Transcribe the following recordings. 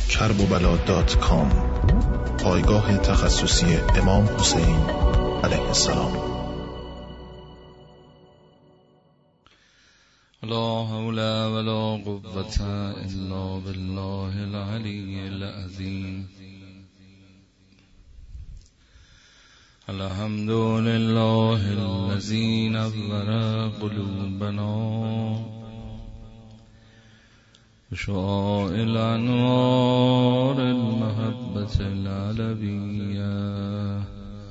kerbobala.com، پایگاه تخصصی امام حسین علیه السلام. لا حول ولا قوة الا بالله العلی العظیم. الحمد لله الذي نور قلوبنا بشعاع الأنوار المحبة العلوية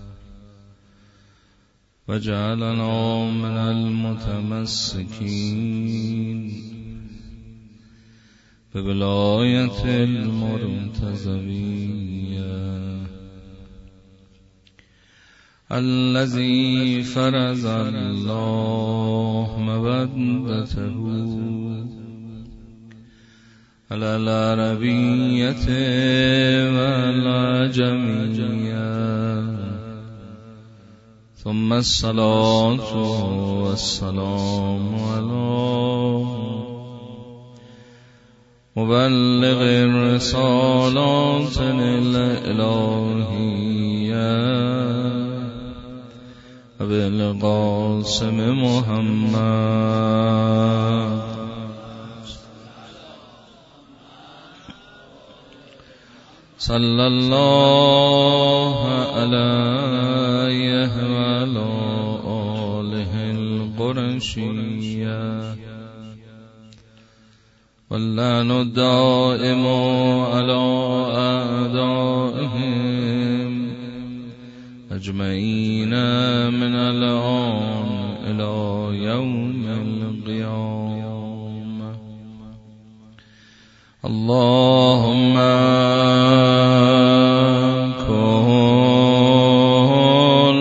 وجعلنا من المتمسكين بولاية المرتضوية الذي فرض الله مودته على العربية والعجمية، ثم الصلاة والسلام على مبلغ الرسالات الإلهية أبي القاسم محمد صلى الله عليه وعلى آله القرشية، واللعن الدائم على أعدائهم أجمعين من الآن إلى يوم القيامة. اللهم كن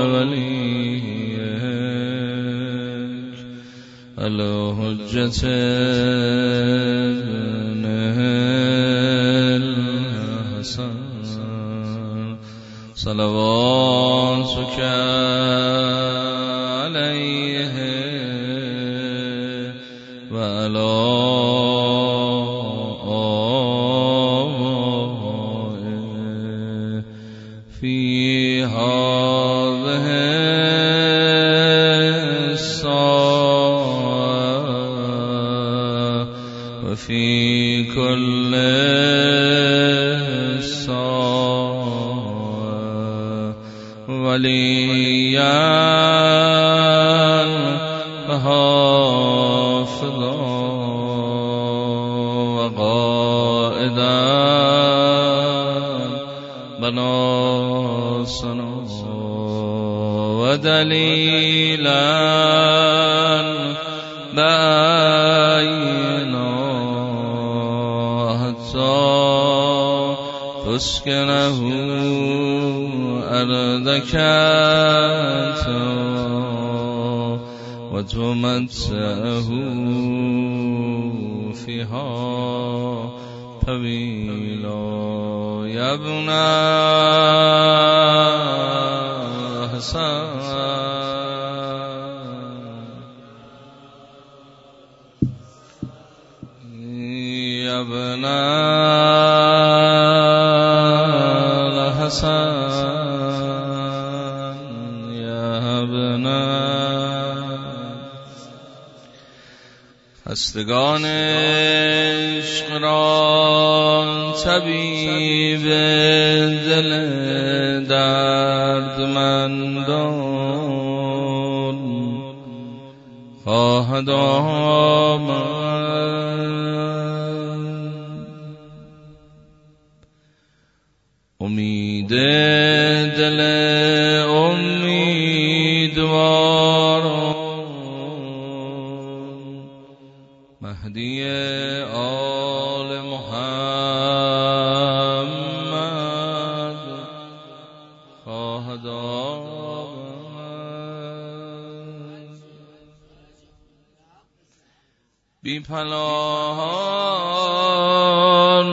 وليك الحجة ابن الحسن صلواتك عليه وعلى في هذه الساعة وفي كل ساعة وليا وحافظا وقائدا بناصرا ودليلا بينا حتى تسكنه أرضك وتمتعه فيها طويلا. يا ابن حسن يا ابن الحسن يا ابن خستگان عشق را طبیب دل دردمندان خواهد آمد. امید دل امیدواران مهدی آل محمد خواهد آمد. بی پناهان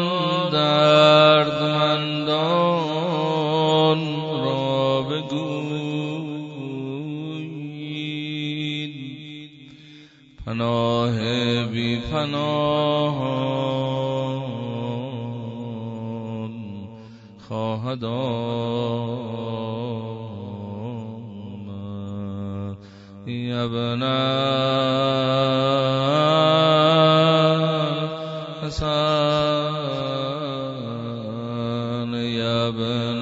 دردمندان را بگویید پناه بی پناه هدانا يا ابن الحسن يا ابن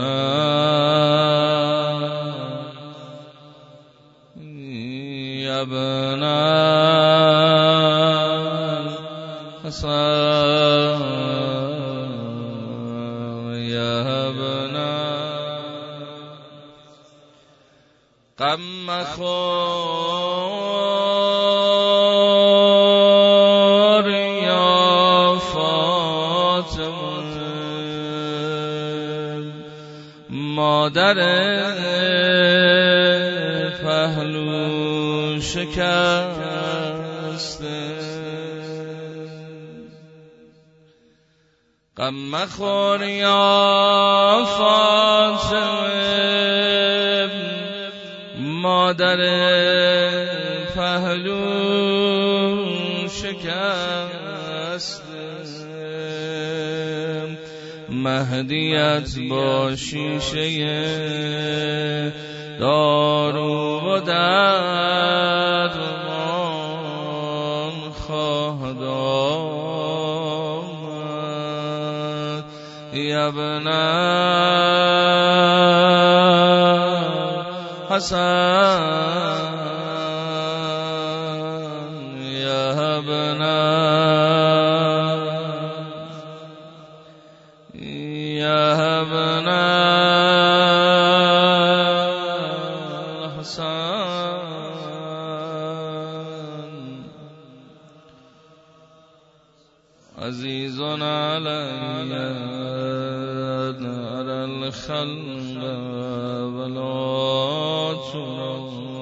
يا ابن غم خور يا فاطمه مادر پهلو شکسته غم مخور یا فاطمه مادر پهلو شکسته مهدیت با شیشه دارو و درمان خواهد آمد یا ابن حسن یا ابن عزيز علي نرى الخلق ولا ترى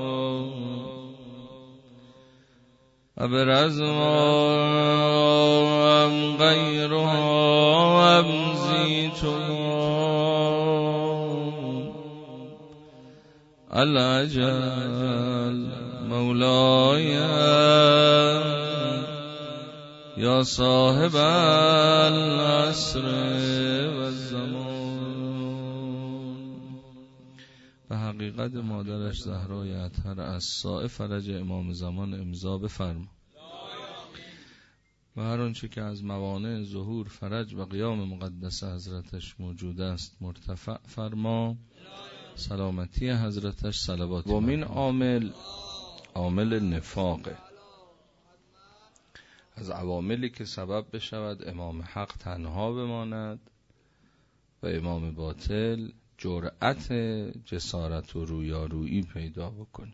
أبرز أم غيره أم زيته الأجل مولاي یا صاحب العصر والزمان. به حقیقت مادرش زهرای اطهر از ساعه فرج امام زمان امضا بفرما و هر آنچه که از موانع ظهور فرج و قیام مقدس حضرتش موجود است مرتفع فرما. سلامتی حضرتش صلوات. و من عامل نفاقه، از عواملی که سبب بشود امام حق تنها بماند و امام باطل جرأت جسارت و رویارویی پیدا بکنه.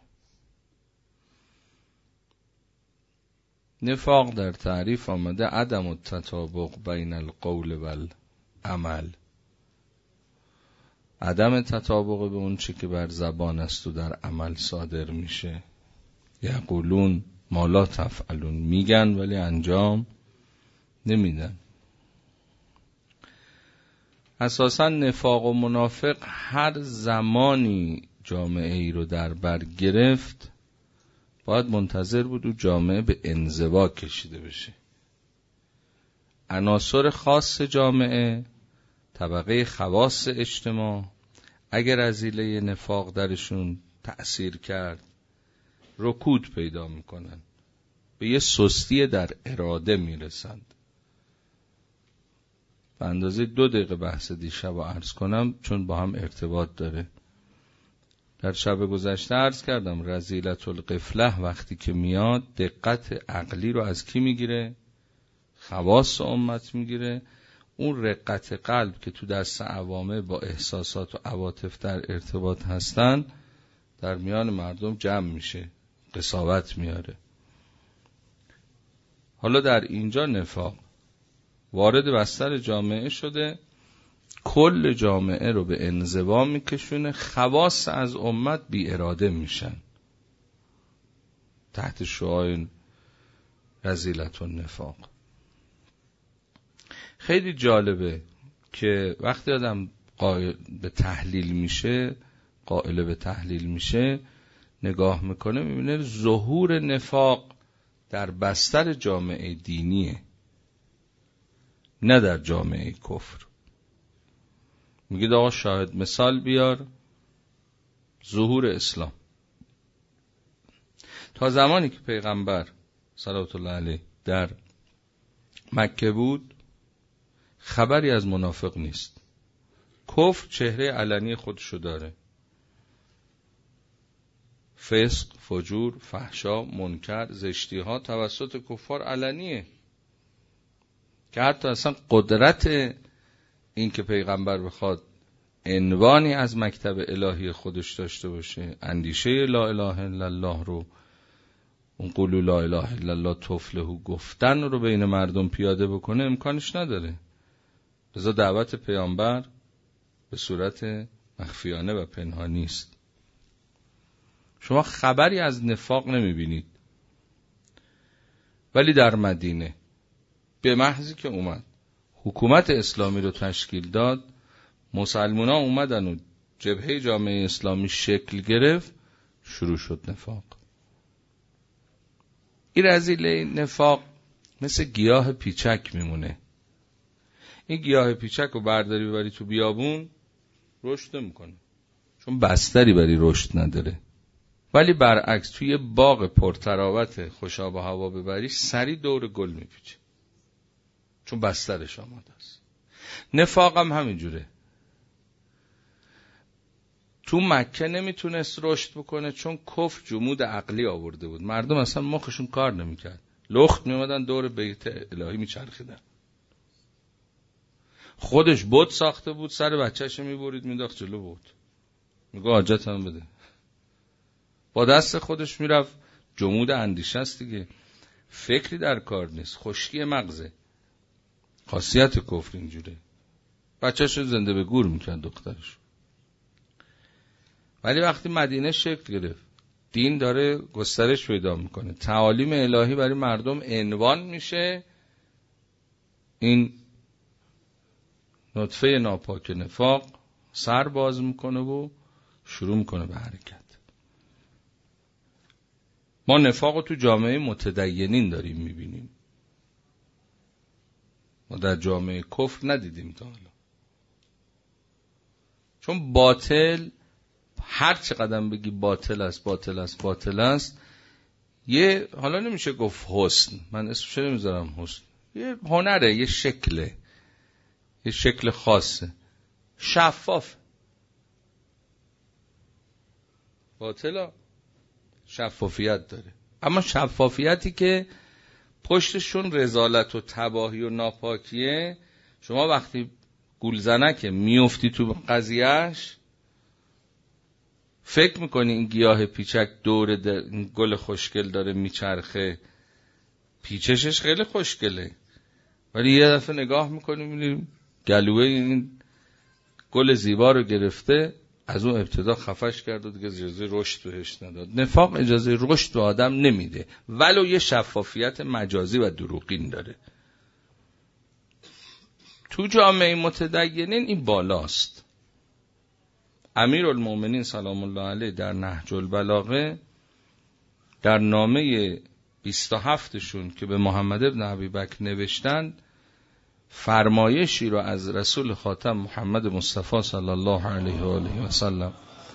نفاق در تعریف آمده عدم التطابق بین القول و العمل، عدم تطابق به اون چی که بر زبان است و در عمل صادر میشه. یقولون ما لا تفعلون، میگن ولی انجام نمیدن. اساسا نفاق و منافق هر زمانی جامعه ای رو در بر گرفت باید منتظر بود و جامعه به انزوا کشیده بشه. عناصر خاص جامعه، طبقه خواص اجتماع، اگر رذیله نفاق درشون تأثیر کرد رکود پیدا میکنن، به یه سستی در اراده میرسند. به اندازه 2 دقیقه بحث دیشب رو عرض کنم چون با هم ارتباط داره. در شب گذشته عرض کردم رذیلت القفله وقتی که میاد دقت عقلی رو از کی میگیره؟ خواص امت میگیره. اون رقت قلب که تو دست عوامه با احساسات و عواطف در ارتباط هستن در میان مردم جمع میشه، قساوت میاره. حالا در اینجا نفاق وارد بستر جامعه شده، کل جامعه رو به انزوا میکشونه، خواص از امت بی اراده میشن تحت شعاع رذیلت النفاق. خیلی جالبه که وقتی آدم قائل به تحلیل میشه نگاه میکنه میبینه ظهور نفاق در بستر جامعه دینیه، نه در جامعه کفر. میگید آقا شاهد مثال بیار ظهور اسلام. تا زمانی که پیغمبر صلوات الله علیه در مکه بود خبری از منافق نیست. کفر چهره علنی خودشو داره، فسق، فجور، فحشا، منکر، زشتی ها توسط کفار علنیه که حتی اصلا قدرت این که پیغمبر بخواد عنوانی از مکتب الهی خودش داشته باشه، اندیشه لا اله الا الله رو، اون قولوا لا اله الا الله تفلحوا گفتن رو بین مردم پیاده بکنه، امکانش نداره. لذا دعوت پیامبر به صورت مخفیانه و پنهانی است. شما خبری از نفاق نمیبینید، ولی در مدینه به محضی که اومد حکومت اسلامی رو تشکیل داد، مسلمان ها اومدن و جبهه جامعه اسلامی شکل گرفت، شروع شد نفاق. این رذیله نفاق مثل گیاه پیچک میمونه. این گیاه پیچک رو برداری ببری تو بیابون رشد نمیکنه، چون بستری برای رشد نداره. ولی برعکس توی باغ پرتراوت خوشاب و هوا ببری سری دور گل میپیچه، چون بسترش آماده است. نفاق هم همینجوره. تو مکه نمیتونست رشد بکنه چون کفر جمود عقلی آورده بود. مردم اصلا مخشون کار نمیکرد، لخت میومدن دور بیت الهی میچرخیدن. خودش بت ساخته بود، سر بچه‌ش میبرید مینداخت جلو بت، میگه حاجتم بده. با دست خودش میرفت. جمود اندیشه است دیگه، فکری در کار نیست، خشکی مغزه. خاصیت کفر اینجوره. بچه‌ش رو زنده به گور میکرد، دخترش. ولی وقتی مدینه شکل گرفت، دین داره گسترش پیدا میکنه، تعالیم الهی برای مردم عنوان میشه، این نطفه ناپاک نفاق سر باز میکنه و شروع میکنه به حرکت. ما نفاق رو تو جامعه متدینین داریم میبینیم، ما در جامعه کفر ندیدیم تا حالا. چون باطل هر چه قدم بگی باطل است باطل است باطل است، یه حالا نمیشه گفت حسن، من اسمش نمیذارم حسن، یه هنره، یه شکله، یه شکل خاصه، شفاف. باطلا شفافیت داره، اما شفافیتی که پشتشون رذالت و تباهی و ناپاکیه. شما وقتی گولزنک میفتی تو قضیهش، فکر میکنی این گیاه پیچک دور گل خوشگل داره میچرخه، پیچشش خیلی خوشگله، ولی یه دفعه نگاه میکنی میبینی گلوه این گل زیبا رو گرفته، از اون ابتدا خفش کرد و دیگه اجازه رشد بهش نداد. نفاق اجازه رشد به آدم نمیده، ولو یه شفافیت مجازی و دروغین داره. تو جامعه متدینین این بالاست. امیرالمومنین سلام الله علیه در نهج البلاغه در نامه 27شون که به محمد ابن ابی بکر نوشتند، فرمایشی رو از رسول خاتم محمد مصطفی صلی الله علیه و آله و سلم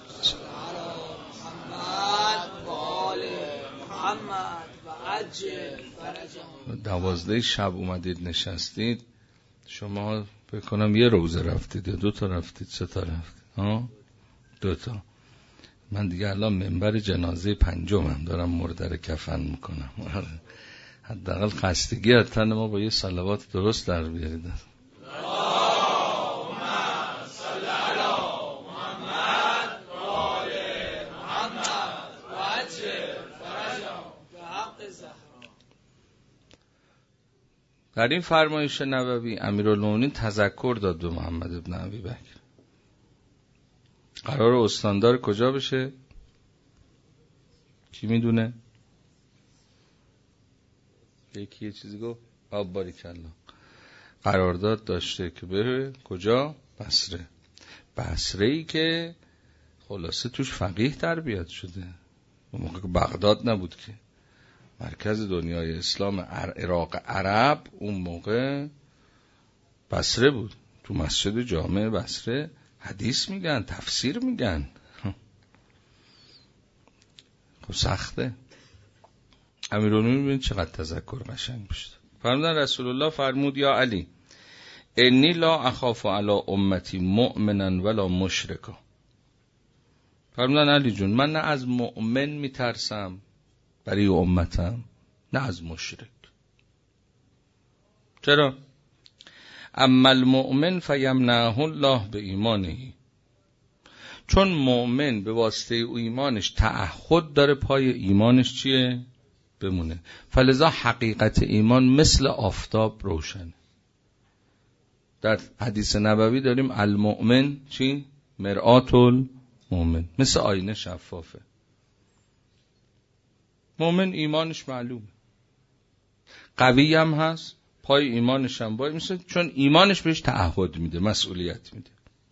12 شب اومدید نشستید. شما بکنم یه روزه رفتید یا 2 تا رفتید، 3 تا رفتید؟ 2 تا. من دیگه الان منبر جنازه 5م دارم مرده کفن میکنم. حداقل خستگی از تن ما با یه صلوات درست در بیارید. در این فرمایش نبوی امیرالمومنین تذکر داد به محمد ابن ابی بکر. قرار استاندار کجا بشه؟ کی میدونه؟ یکی یه چیزی گفت؟ باریکالله. قرارداد داشته که بره کجا؟ بصره. بصره‌ای که خلاصه توش فقیه تربیت شده. اون موقع که بغداد نبود که، مرکز دنیای اسلام عراق عرب اون موقع بصره بود. تو مسجد جامع بصره حدیث میگن، تفسیر میگن. خب سخته. امیرالمومنین ببین چقدر تذکر قشنگ بشه. فرمودن رسول الله فرمود یا علی انی لا اخاف علی امتی مؤمنا ولا مشرکا. فرمودن علی جون من نه از مؤمن میترسم برای امتم نه از مشرک. چرا؟ اما المؤمن فیمنعه الله به ایمانه. چون مؤمن به واسطه ایمانش تعهد داره پای ایمانش چیه؟ بمونه. فلذا حقیقت ایمان مثل آفتاب روشنه. در حدیث نبوی داریم المؤمن چی؟ مرآت المؤمن، مثل آینه شفافه. مؤمن ایمانش معلومه، قوی هم هست، پای ایمانش هم باید میشه، چون ایمانش بهش تعهد میده، مسئولیت میده.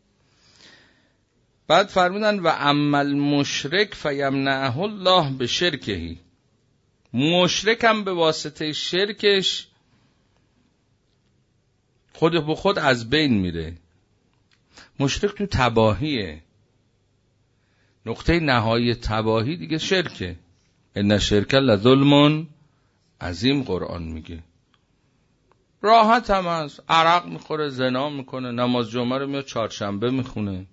بعد فرمودن و اما المشرک فیمنعه الله به شرکهی. مشرک هم به واسطه شرکش خود به خود از بین میره. مشرک تو تباهیه، نقطه نهایی تباهی دیگه شرکه. ان شرک لظلم عظیم قرآن میگه. راحت هم هست، عرق میخوره، زنا میکنه، نماز جمعه رو میاد چهارشنبه میخونه،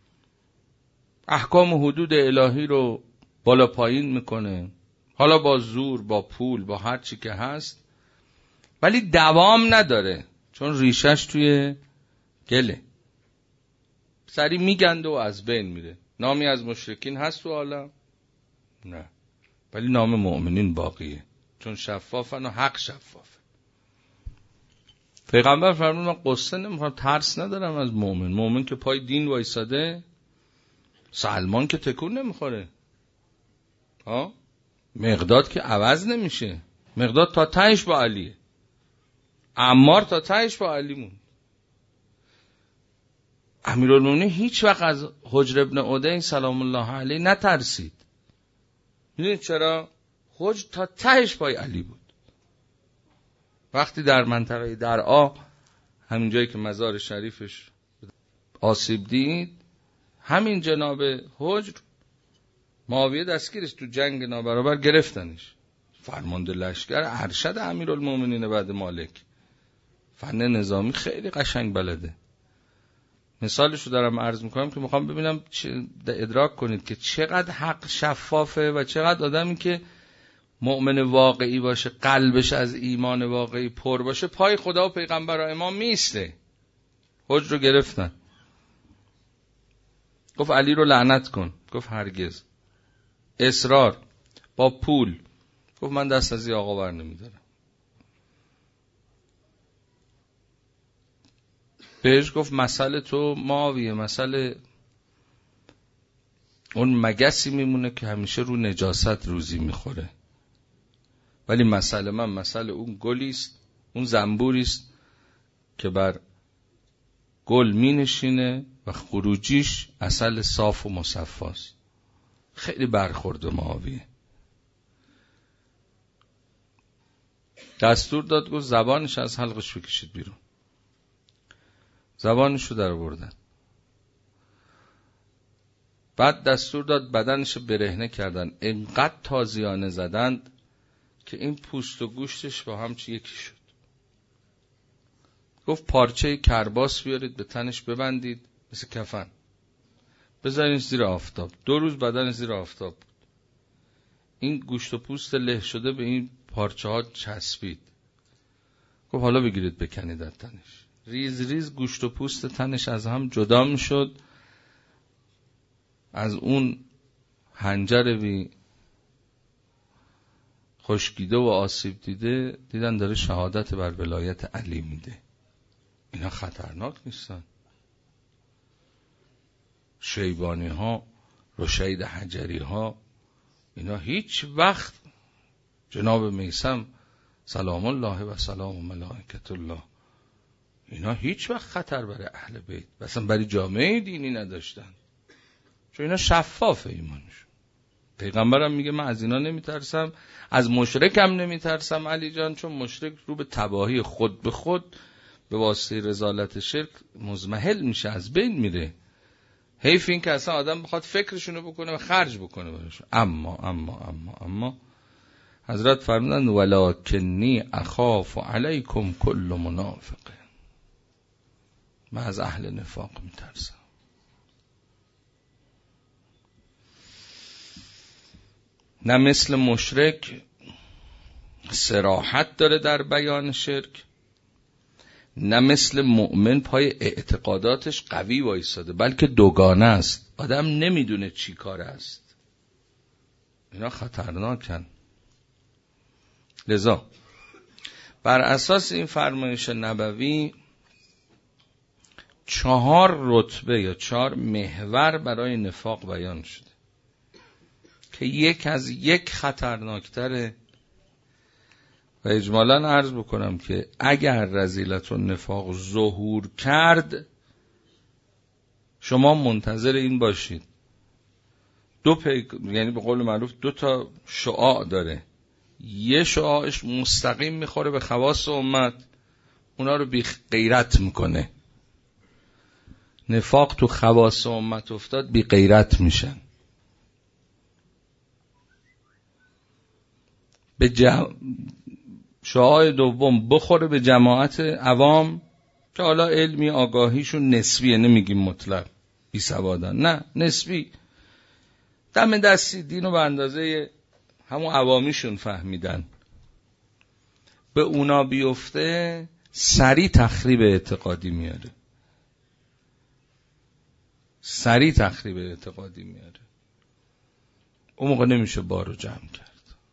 احکام حدود الهی رو بالا پایین میکنه، حالا با زور، با پول، با هر چی که هست، ولی دوام نداره چون ریشش توی گله. سری میگنده و از بین میره. نامی از مشرکین هست تو عالم؟ نه، ولی نام مؤمنین باقیه چون شفافن و حق شفافه. پیغمبر فرمود من قصه نمیخوام، ترس ندارم از مؤمن. مؤمن که پای دین وایساده، سلمان که تکون نمیخوره، مقداد که عوض نمیشه. مقداد تا تهش با علیه، عمار تا تهش با علی مون. امیرالمومنین هیچ وقت از حجر ابن عدی سلام الله علیه نترسید. میدونید چرا؟ حجر تا تهش پای علی بود. وقتی در منطقه درعا، همین جایی که مزار شریفش آسیب دید، همین جناب حجر معاویه دستگیرش تو جنگ نابرابر گرفتنش. فرمانده لشکر، ارشد امیرالمومنین بعد مالک، فن نظامی خیلی قشنگ بلده. مثالشو دارم عرض میکنم که میخوام ببینم ادراک کنید که چقدر حق شفافه و چقدر آدمی که مؤمن واقعی باشه، قلبش از ایمان واقعی پر باشه، پای خدا و پیغمبر و امام میسته. حجر رو گرفتن، گفت علی رو لعنت کن، گفت هرگز. اصرار با پول، گفت من دست از این آقا بر نمیدارم. بهش گفت مسئله تو معاویه، مسئله اون مگسی میمونه که همیشه رو نجاست روزی میخوره، ولی مسئله من مسئله اون گلیست، اون زنبوریست که بر گل می نشینه و خروجیش عسل صاف و مصفاست. خیلی برخورد معاویه. دستور داد، گفت زبانش از حلقش بکشید بیرون. زبانش رو در آوردن. بعد دستور داد بدنش برهنه کردن، اینقدر تازیانه زدند که این پوست و گوشتش با هم یکی شد. گفت پارچه کرباس بیارید به تنش ببندید مثل کفن، بذارینش زیر آفتاب. 2 روز بدنش زیر آفتاب بود. این گوشت و پوست له شده به این پارچه ها چسبید. گفت حالا بگیرید بکنید از تنش. ریز ریز گوشت و پوست تنش از هم جدا می شد. از اون حنجر بی خشکیده و آسیب دیده دیدن داره شهادت بر ولایت علی میده. اینا خطرناک نیستن؟ شیبانی ها، رشید حجری ها، اینا هیچ وقت، جناب میثم سلام الله و سلام ملائکت الله، اینا هیچ وقت خطر برای اهل بیت و اصلا برای جامعه دینی نداشتن، چون اینا شفاف ایمانشون. پیغمبرم میگه من از اینا نمیترسم، از مشرکم نمیترسم علی جان، چون مشرک رو به تباهی خود به خود به واسطه رذالت شرک مزمحل میشه، از بین میره. حیف این که اصلا آدم بخواد فکرشونو بکنه و خرج بکنه براشون. اما حضرت فرمودن ولکنی اخاف علیکم کل منافق، من از اهل نفاق میترسم. نه مثل مشرک صراحت داره در بیان شرک، نه مثل مؤمن پای اعتقاداتش قوی وایساده، بلکه دوگانه است. آدم نمیدونه چی کار است. اینا خطرناکن. لذا بر اساس این فرمایش نبوی 4 رتبه یا 4 محور برای نفاق بیان شده که یک از یک خطرناکتره. و اجمالاً عرض بکنم که اگر رذیلت النفاق ظهور کرد، شما منتظر این باشید یعنی به قول معروف 2 تا شعاع داره. یه شعاعش مستقیم میخوره به خواص امت، اونا رو بی غیرت میکنه. نفاق تو خواص امت افتاد، بی غیرت میشن. شعاع دوم بخوره به جماعت عوام که حالا علمی آگاهیشون نسبیه، نمیگیم مطلق بی سوادن، نه نسبی، دم دستی دینو به اندازه همون عوامیشون فهمیدن. به اونا بیفته سریع تخریب اعتقادی میاره، اون موقع نمیشه بارو جمع کرد.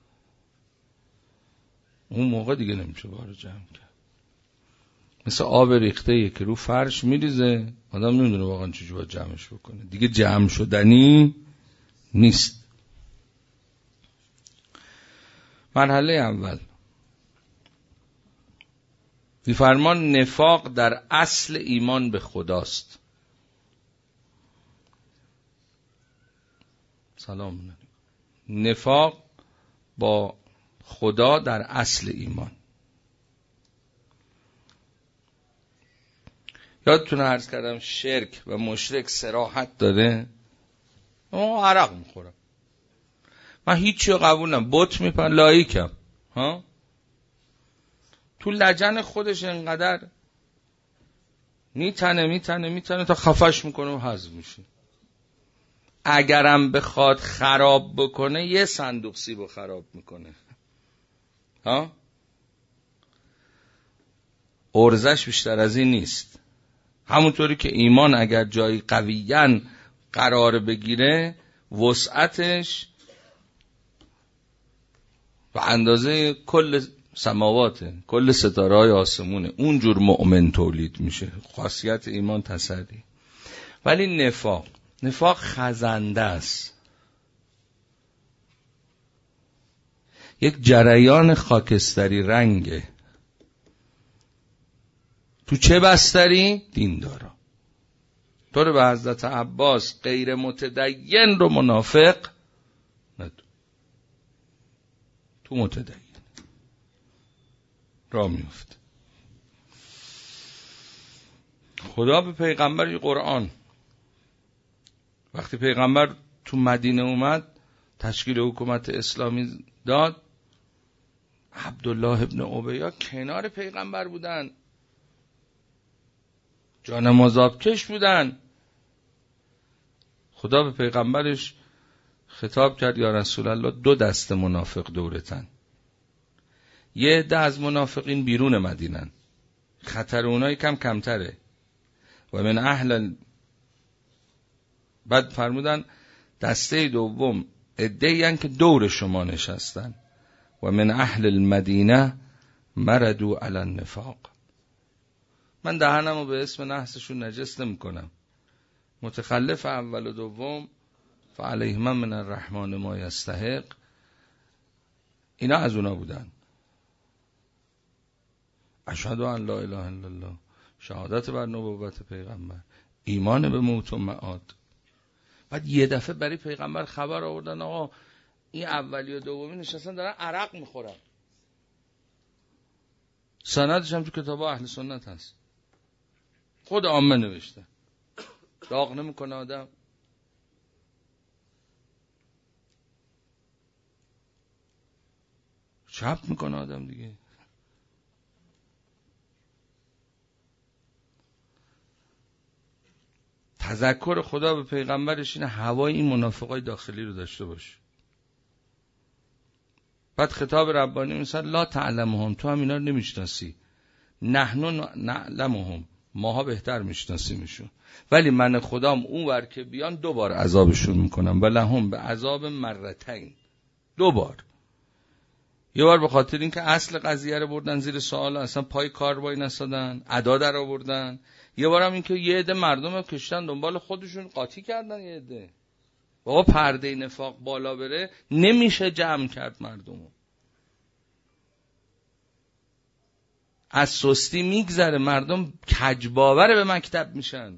مثل آب ریخته که رو فرش میریزه، آدم نمیدونه واقعا چجوری باید جمعش بکنه، دیگه جمع شدنی نیست. مرحله اول می‌فرمان نفاق در اصل ایمان به خداست. سلام. نفاق با خدا در اصل ایمان. یادتونه عرض کردم شرک و مشرک صراحت داره. اون عرق میخورم، من هیچی قبول نم، بت میپن لایکم، ها تو لجن خودش انقدر میتنه تا خفش میکنه و حذف میشه. اگرم بخواد خراب بکنه یه صندوق سیبو خراب میکنه، ها ارزش بیشتر از این نیست. همونطوری که ایمان اگر جایی قویاً قرار بگیره، وسعتش و اندازه کل سماواته، کل ستاره‌های آسمونه، اونجور مؤمن تولید میشه. خاصیت ایمان تسری. ولی نفاق خزنده است، یک جریان خاکستری رنگه. تو چه بستری؟ دیندارا. طور به حضرت عباس غیر متدین رو منافق ندون، تو متدین را میفته. خدا به پیغمبر قرآن، وقتی پیغمبر تو مدینه اومد تشکیل حکومت اسلامی داد، عبدالله ابن ابی کنار پیغمبر بودن، جانماز آبکش بودن. خدا به پیغمبرش خطاب کرد یا رسول الله 2 دسته منافق دورتن. یه عده از منافقین بیرون مدینن، خطر اونایی کمتره. و من اهل بعد فرمودن دسته دوم عده‌ای هستند که دور شما نشستن. و من اهل المدینه مردوا علی النفاق. من دهنمو به اسم نحسشون نجس نمی‌کنم. متخلف اول و دوم فعلیهم من الرحمن ما یستحق، اینا از اونا بودن. اشهد ان لا اله الا الله، شهادت بر نبوت پیغمبر، ایمان به موت و معاد. بعد یه دفعه برای پیغمبر خبر آوردن آقا این اولی و دومی نشستن دارن عرق میخورن. سندش هم تو کتاب اهل سنت هست، خود عامه نوشته. داغ نمیکنه آدم، شب میکنه آدم دیگه. تذکر خدا به پیغمبرش اینه هوای این منافقای داخلی رو داشته باش. بعد خطاب ربانی مثلا لا تعلمهم، تو هم اینا رو نمیشناسی، نحن نعلمهم، ماها بهتر میشناسیمشون، ولی من خدام اون ور که بیان 2 بار عذابشون میکنم، ولهم به عذاب مرتین، 2 بار. یه بار به خاطر اینکه اصل قضیه رو بردن زیر سوال، اصلا پای کار وای نسادن، ادا در آوردن. یه بارم اینکه یه عده مردم رو کشتن دنبال خودشون، قاطی کردن. یه عده بابا پرده نفاق بالا بره نمیشه جمع کرد مردمو، از سستی میگذره، مردم کجباور به مکتب میشن.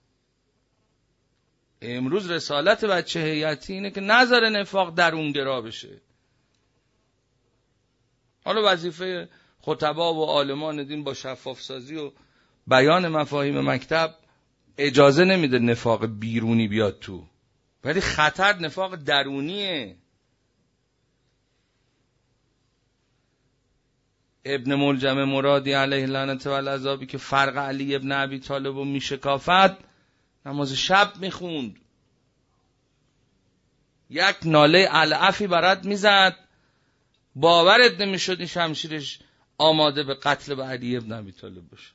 امروز رسالت بچه هیئتی اینه که نذاره نفاق درونگرا بشه. حالا وظیفه خطبا و عالمان دین با شفاف سازی و بیان مفاهیم مکتب اجازه نمیده نفاق بیرونی بیاد تو، ولی خطر نفاق درونیه. ابن ملجم مرادی علیه لعنت و العذابی که فرق علی ابن ابی طالب و میشکافت، نماز شب میخوند، یک ناله العفی برات میزد، باورت نمیشد این شمشیرش آماده به قتل به علی ابن ابی طالب باشه.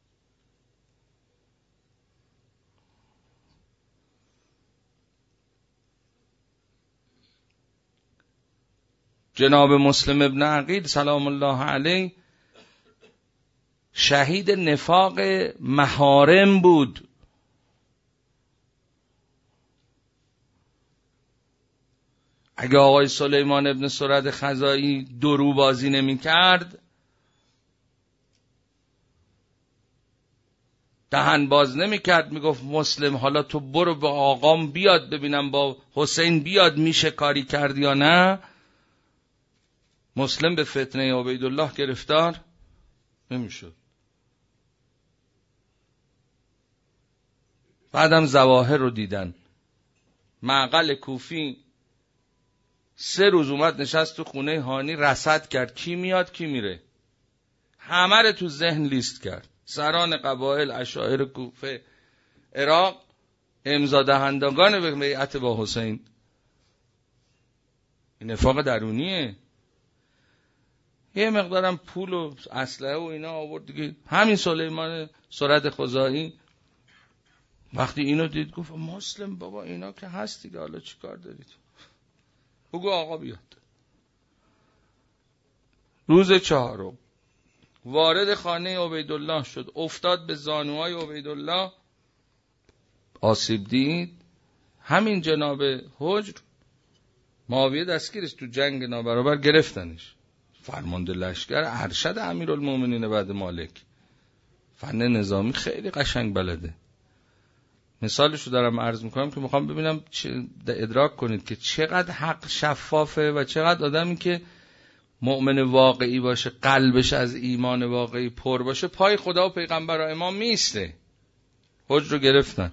جناب مسلم ابن عقیل سلام الله علیه شهید نفاق محارم بود. اگه آقای سلیمان ابن سرد خزائی درو بازی نمی کرد، دهن باز نمی کرد، می گفت مسلم حالا تو برو به آقام بیاد ببینم با حسین بیاد میشه کاری کرد یا نه، مسلم به فتنه عبیدالله گرفتار نمیشد. بعدم ظواهر رو دیدن. معقل کوفی 3 روز اومد نشست تو خونه هانی، رصد کرد کی میاد کی میره، همه رو تو ذهن لیست کرد. سران قبایل اشاعره کوفه عراق، امضا دهندگان به بیعت با حسین. این نفاق درونیه. یه مقدارم پول و اسلحه و اینا آورد دیگه. همین سلیمان سرد خزائی وقتی اینو دید گفت مسلم بابا اینا که هست دیگه، حالا چی کار دارید؟ بگو آقا بیاد. روز 4 وارد خانه عبیدالله شد، افتاد به زانوهای عبیدالله، آسیب دید. همین جناب حجر معاویه دستگیرش تو جنگ نابرابر گرفتنش، فرمانده لشکر ارشد امیرالمومنین بعد مالک، فن نظامی خیلی قشنگ بلده. مثالشو دارم عرض میکنم که میخوام ببینم ادراک کنید که چقدر حق شفافه و چقدر آدمی که مؤمن واقعی باشه، قلبش از ایمان واقعی پر باشه، پای خدا و پیغمبر و امام میسته. حجر رو گرفتن،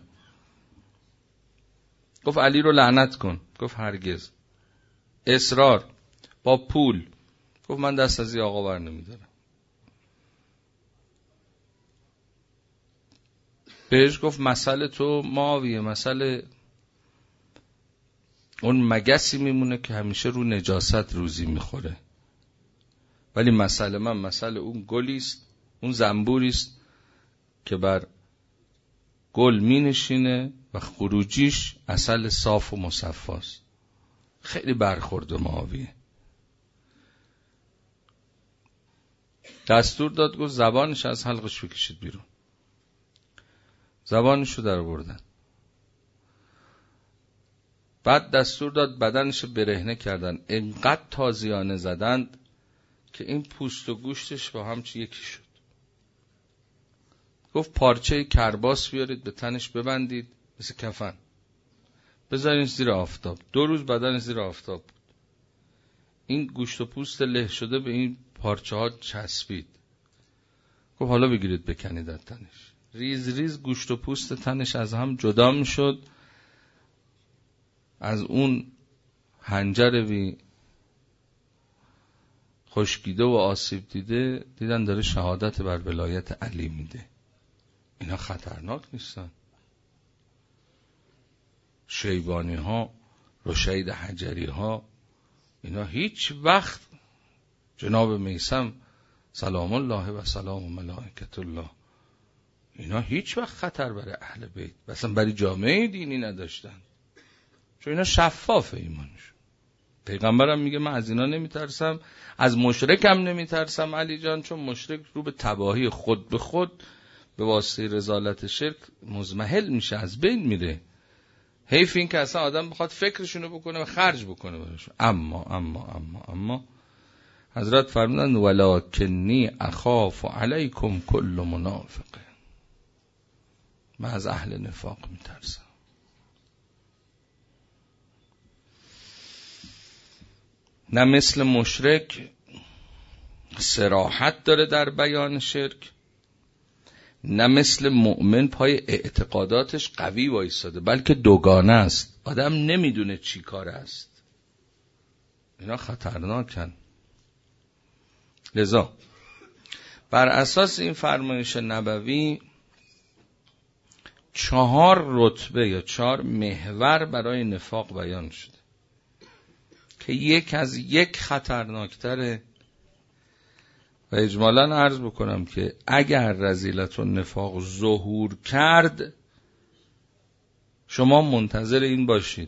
گفت علی رو لعنت کن، گفت هرگز. اصرار با پول، گفت من دست از این آقا بر نمیدارم. بهش گفت مسئله تو معاویه، مسئله اون مگسی میمونه که همیشه رو نجاست روزی میخوره، ولی مسئله من مسئله اون گلیست، اون زنبوریست که بر گل می نشینه و خروجیش عسل صاف و مصفاست. خیلی برخورد معاویه. دستور داد، گفت زبانش از حلقش بکشید بیرون. زبانشو در آوردن. بعد دستور داد بدنشو برهنه کردن، انقدر تازیانه زدند که این پوست و گوشتش با هم یکی شد. گفت پارچه کرباس بیارید به تنش ببندید مثل کفن، بذارین زیر آفتاب. 2 روز بدن زیر آفتاب بود. این گوشت و پوست له شده به این پارچه ها چسبید. گفت حالا بگیرید بکنید از تنش. ریز ریز گوشت و پوست تنش از هم جدا می شد. از اون حنجر بی خشکیده و آسیب دیده دیدن داره شهادت بر ولایت علی میده. اینا خطرناک نیستن؟ شیبانی ها، رشید حجری ها، اینا هیچ وقت جناب میثم سلام الله و سلام ملائکت الله، اینا هیچ وقت خطر برای اهل بیت مثلا برای جامعه دینی نداشتن، چون اینا شفاف ایمانش. پیغمبرم میگه من از اینا نمیترسم، از مشرکم نمیترسم علی جان، چون مشرک رو به تباهی خود به خود به واسطه رذالت شرک مزمحل میشه، از بین میره. حیف این که اصلا آدم بخواد فکرشونو بکنه و خرج بکنه براشون. اما حضرت فرمودن ولکنی اخاف علیکم کل منافق، من از اهل نفاق میترسم. نه مثل مشرک صراحت داره در بیان شرک، نه مثل مؤمن پای اعتقاداتش قوی وایساده، بلکه دوگانه است، آدم نمیدونه چی کار است. اینا خطرناکن. لذا بر اساس این فرمایش نبوی 4 رتبه یا 4 محور برای نفاق بیان شده که یک از یک خطرناکتره. و اجمالاً عرض بکنم که اگر رذیلت و نفاق ظهور کرد، شما منتظر این باشید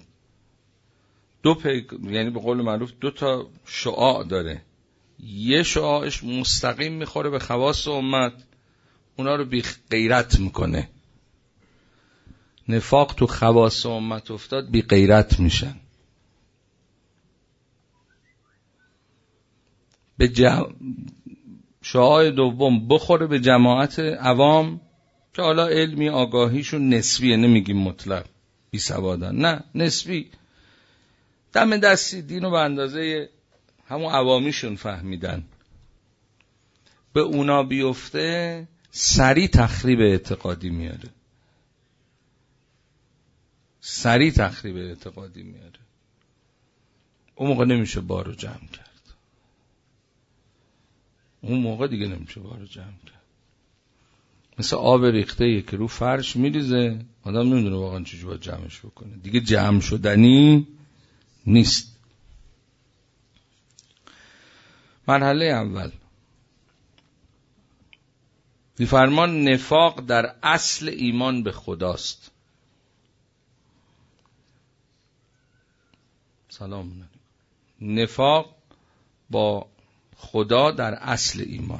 یعنی به قول معروف 2 تا شعاع داره، یه شعاعش مستقیم میخوره به خواص امت، اونا رو بی غیرت میکنه. نفاق تو خواص امت افتاد، بی غیرت میشن. به شعاع دوم بخوره به جماعت عوام که حالا علمی آگاهیشون نسبیه، نمیگیم مطلق بی سوادن، نه نسبی، دم دستی دینو به اندازه همون عوامیشون فهمیدن، به اونا بیفته سریع تخریب اعتقادی میاره، سریع تخریب اعتقادی میاره. اون موقع نمیشه بارو جمع کرد، اون موقع دیگه نمیشه بارو جمع کرد. مثل آب ریخته که رو فرش میریزه، آدم نمیدونه واقعا چجوری باید جمعش بکنه، دیگه جمع شدنی نیست. مرحله اول می‌فرمان نفاق در اصل ایمان به خداست. سلام علیکم. نفاق با خدا در اصل ایمان.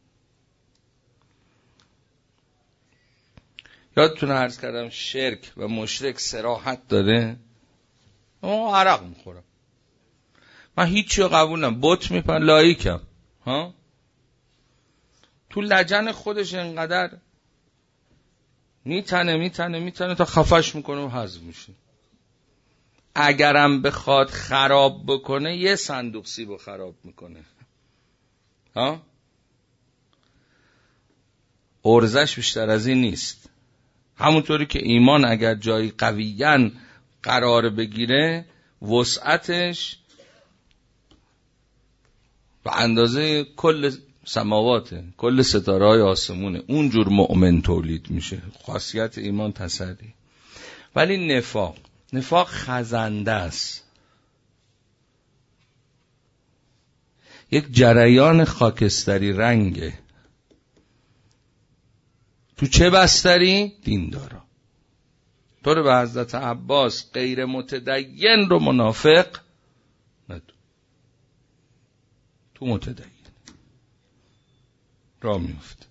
یادتونه عرض کردم شرک و مشرک صراحت داره. اون عرق میخورم، من هیچی رو قبول نم، بت میپن لایکم، ها تو لجن خودش انقدر میتنه تا خفش میکنه و حذف میشه. اگرم بخواد خراب بکنه یه صندوق سیبو خراب میکنه، ها ارزش بیشتر از این نیست. همونطوری که ایمان اگر جایی قویاً قرار بگیره وسعتش و اندازه کل سماواته، کل ستاره‌های آسمونه، اونجور مؤمن تولید میشه. خاصیت ایمان تسری. ولی نفاق خزنده است، یک جریان خاکستری رنگه. تو چه بستری؟ دیندارا. تو رو به حضرت عباس غیر متدین رو منافق ندون، تو متدین را میفته.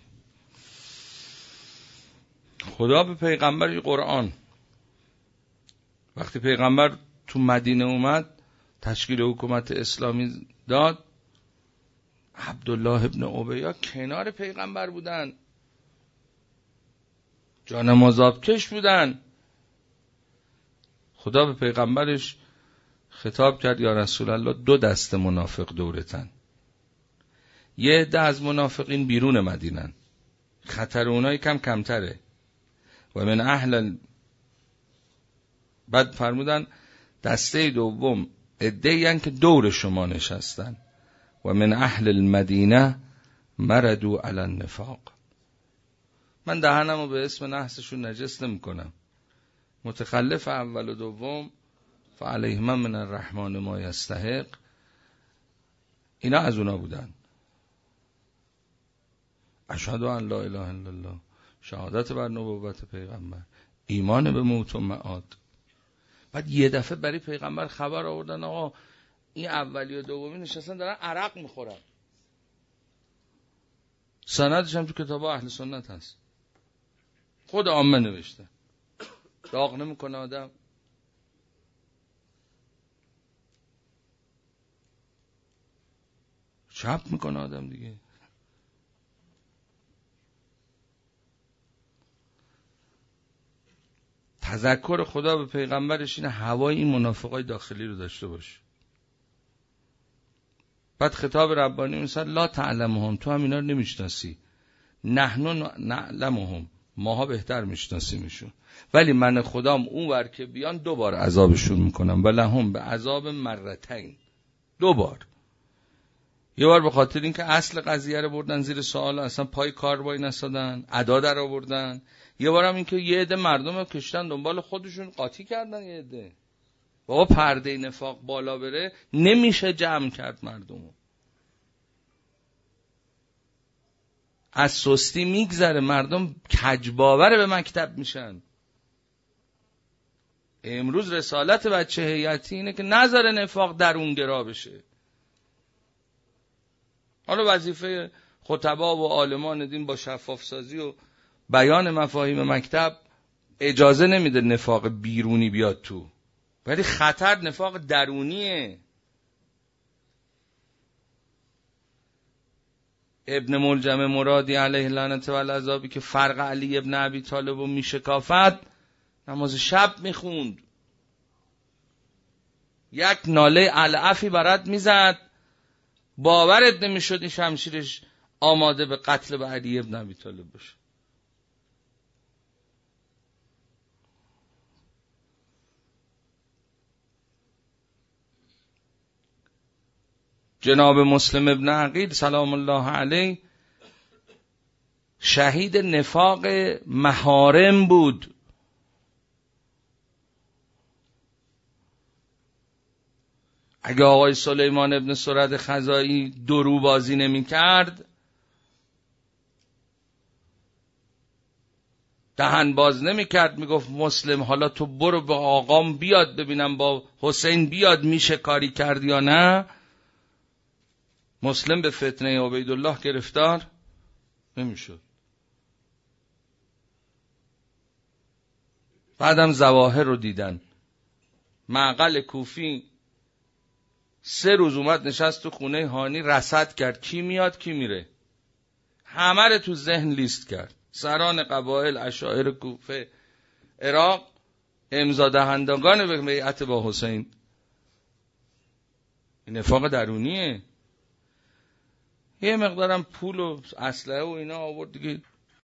خدا به پیغمبر قرآن وقتی پیغمبر تو مدینه اومد تشکیل حکومت اسلامی داد، عبدالله ابن ابی کنار پیغمبر بودن، جانماز آبکش بودن. خدا به پیغمبرش خطاب کرد یا رسول الله 2 دسته منافق دورتن، یه عده از منافقین بیرون مدینن، خطر اونایی کمتره، و من اهل بعد فرمودن دسته دوم عده‌ای هستند که دور شما نشستن و من اهل المدینه مردوا علی النفاق. من دهنمو به اسم نحسشون نجس نمی کنم. متخلف اول و دوم فعلیهم من الرحمن ما یستحق، اینا از اونا بودن. اشهد ان لا اله الا الله، شهادت بر نبوت پیغمبر، ایمان به موت و معاد. بعد یه دفعه برای پیغمبر خبر آوردن آقا این اولی و دومی نشستن دارن عرق میخورن. سندش هم تو کتاب اهل سنت هست، خود عامه نوشته. داغ نمیکنه آدم؟ چپ میکنه آدم دیگه. تذکر خدا به پیغمبرش اینه هوای این منافقای داخلی رو داشته باش. بعد خطاب ربانی مثلا لا تعلمهم، تو هم اینا رو نمیشناسی، نحن نعلمهم، ماها بهتر میشناسیمشون، ولی من خدام اون ور که بیان 2 بار عذابشون میکنم و لهم به عذاب مرتین، 2 بار. یه بار به خاطر اینکه اصل قضیه رو بردن زیر سوال، اصلا پای کار وای نسادن، ادا در آوردن. یه بارم اینکه یه عده مردم رو کشتن دنبال خودشون قاطی کردن. یه عده بابا پرده نفاق بالا بره نمیشه جمع کرد مردمو. از سستی میگذره، مردم کجباور به مکتب میشن. امروز رسالت بچه هیئتی اینه که نذاره نفاق درونگرا بشه. حالا وظیفه خطبا و عالمان دین با شفاف سازی و بیان مفاهیم مکتب اجازه نمیده نفاق بیرونی بیاد تو، ولی خطر نفاق درونیه. ابن ملجم مرادی علیه لعنت و العذابی که فرق علی ابن ابی طالب و میشکافت، نماز شب میخوند، یک ناله العفی برات میزد، باورت نمیشد این شمشیرش آماده به قتل به علی ابن ابی طالب باشه. جناب مسلم ابن عقیل سلام الله علیه شهید نفاق محارم بود. اگه آقای سلیمان ابن سرد خزائی درو بازی نمی کرد، دهن باز نمی کرد، می گفت مسلم حالا تو برو به آقام بیاد ببینم با حسین بیاد میشه کاری کرد یا نه، مسلم به فتنه عبیدالله گرفتار نمیشد. بعدم ظواهر رو دیدن. معقل کوفی 3 روز اومد نشست تو خونه هانی رصد کرد کی میاد کی میره، همه رو تو ذهن لیست کرد. سران قبایل اشاعره کوفه عراق، امضا دهندگان به بیعت با حسین. این نفاق درونیه. یه مقدارم پول و اسلحه و اینا آورد دیگه،